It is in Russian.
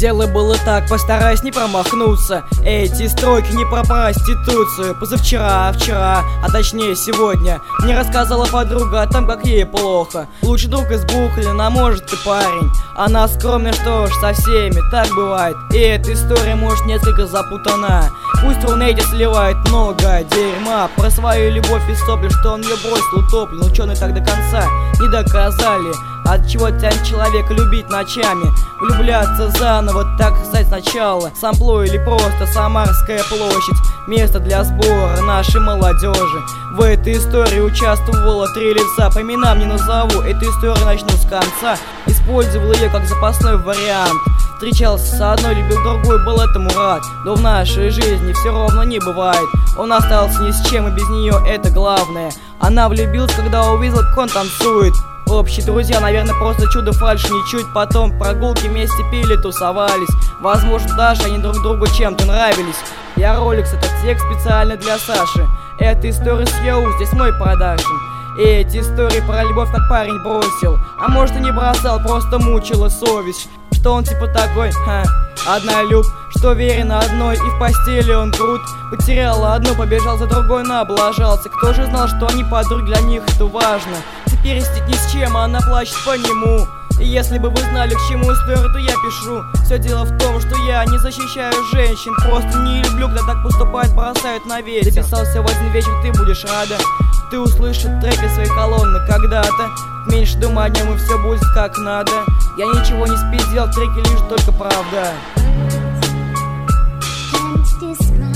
Сделай было так, постарайся не промахнуться. Эти строки не про проституцию. Позавчера, вчера, а точнее сегодня, мне рассказала подруга о том, как ей плохо. Лучший друг из Бухлина, может ты парень. Она скромная, что ж, со всеми так бывает. И эта история может несколько запутана. Пусть в Рунете сливает много дерьма про свою любовь и сопли, что он ее бросил утоплен. Ученые так до конца не доказали, от чего тянет человека любить ночами, влюбляться заново, так сказать, сначала. Сампло или просто Самарская площадь, место для сбора нашей молодежи. В этой истории участвовало 3 лица, по именам не назову, эту историю начну с конца. Использовал ее как запасной вариант. Встречался с одной, любил другой, был этому рад. Но в нашей жизни все ровно не бывает. Он остался ни с чем, и без нее это главное. Она влюбилась, когда увидела, как он танцует. Общие друзья, наверное, просто чудо фальши ничуть. Потом прогулки вместе пили, тусовались. Возможно, даже они друг другу чем-то нравились. Я Rolex, это текст специально для Саши. Эта история с Йоу, здесь мой продакшн. И эти истории про любовь, как парень бросил. А может и не бросал, просто мучила совесть. Что он типа такой, однолюб, что верен одной, и в постели он крут. Потерял одну, побежал за другой, но облажался. Кто же знал, что они подруги, для них это важно. Теперь сидит ни с чем, а она плачет по нему. И если бы вы знали, к чему историю, то я пишу. Все дело в том, что я не защищаю женщин. Просто не люблю, когда так поступают, бросают на ветер. Записался в один вечер, ты будешь рада. Ты услышишь треки своей колонны когда-то. Меньше думай о нем, и все будет как надо. Я ничего не спиздил, треки лишь только правда. Can't describe